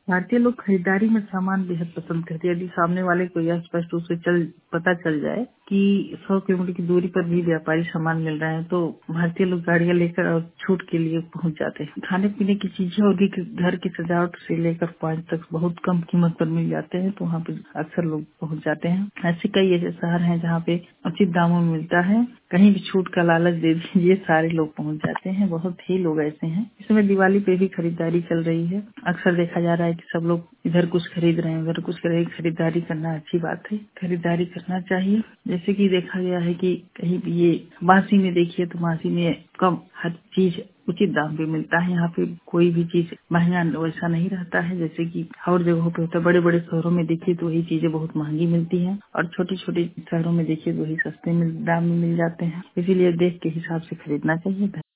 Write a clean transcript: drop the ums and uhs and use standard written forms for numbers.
भारतीय लोग खरीदारी में सामान बेहद पसंद करते हैं। यदि सामने वाले को यह स्पष्ट रूप से पता चल जाए कि 100 किलोमीटर की दूरी पर भी व्यापारी सामान मिल रहा है तो भारतीय लोग गाड़ियां लेकर और छूट के लिए पहुंच जाते हैं। खाने पीने की चीजें और भी घर की सजावट से लेकर पाँच तक बहुत कम कीमत पर मिल जाते हैं, तो वहाँ पे अक्सर लोग पहुंच जाते हैं। ऐसे कई ऐसे शहर हैं जहाँ पे उचित दामों में मिलता है, कहीं भी छूट का लालच दे दीजिए सारे लोग पहुंच जाते हैं। बहुत ही लोग ऐसे हैं। इस समय दिवाली पे भी खरीदारी चल रही है। अक्सर देखा जा रहा है कि सब लोग इधर कुछ खरीद रहे हैं, उधर कुछ खरीदारी करना अच्छी बात है, खरीदारी करना चाहिए। जैसे कि देखा गया है कि कहीं भी ये मासी में देखिए तो मासी में कम हर चीज उचित दाम पे मिलता है। यहाँ पे कोई भी चीज महंगा वैसा नहीं रहता है जैसे कि और जगहों पे होता है। बड़े बड़े शहरों में देखिए तो वही चीजें बहुत महंगी मिलती हैं और छोटी छोटी शहरों में देखिए तो वही सस्ते दाम में मिल जाते हैं। इसीलिए देख के हिसाब से खरीदना चाहिए।